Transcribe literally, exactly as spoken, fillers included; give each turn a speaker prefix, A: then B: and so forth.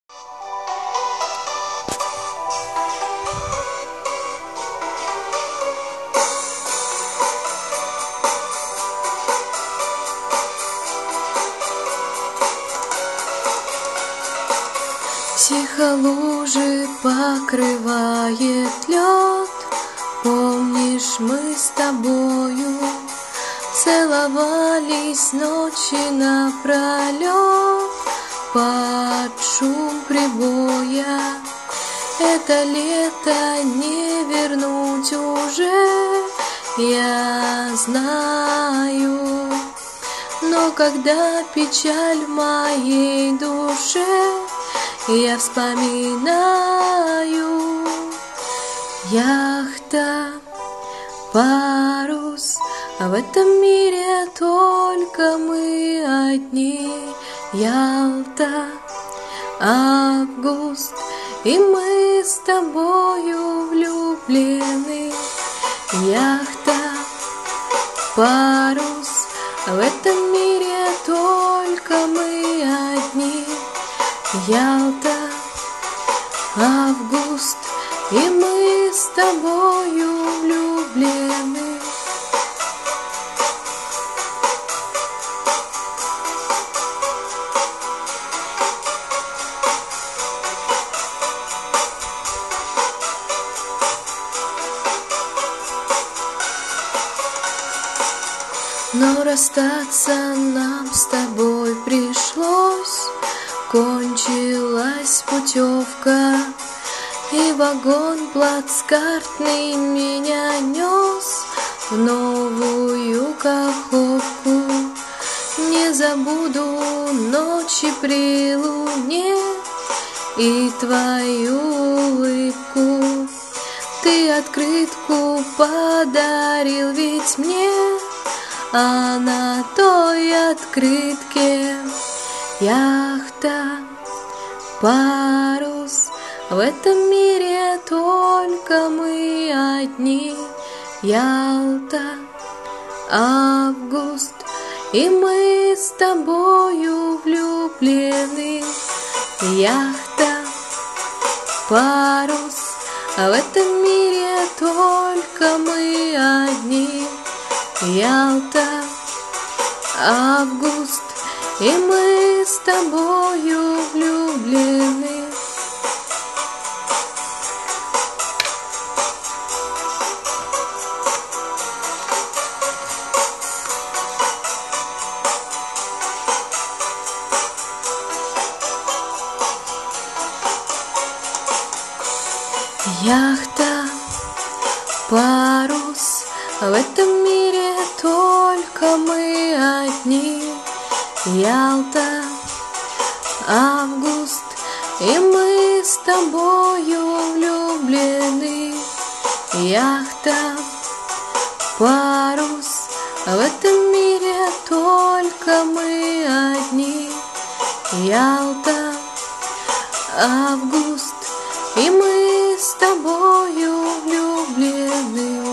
A: Тихо лужи покрывает лед. Помнишь, мы с тобою целовались ночи напролет под шум прибоя. Это лето не вернуть уже, я знаю. Но когда печаль в моей душе, я вспоминаю: яхта, парус, а в этом мире только мы одни. Ялта, август, и мы с тобою влюблены. Яхта, парус, а в этом мире только мы одни. Ялта, август, и мы с тобою влюблены. Но расстаться нам с тобой пришлось. Кончилась путевка, и вагон плацкартный меня нес в новую Каховку. Не забуду ночи при луне и твою улыбку. Ты открытку подарил ведь мне, а на той открытке яхта, парус, в этом мире только мы одни. Ялта, август, и мы с тобою влюблены. Яхта, парус, а в этом мире только мы одни. Ялта, август, и мы с тобою влюблены. Яхта, парус, в этом мире только мы одни. Ялта, август, и мы с тобою влюблены. Яхта, парус, в этом мире только мы одни. Ялта, август, и мы с тобою влюблены.